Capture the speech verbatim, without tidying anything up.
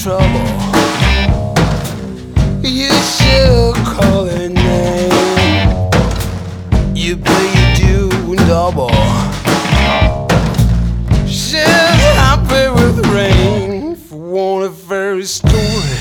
trouble. You should call her name. You pay your due in double. She's happy with rain for one of her stories.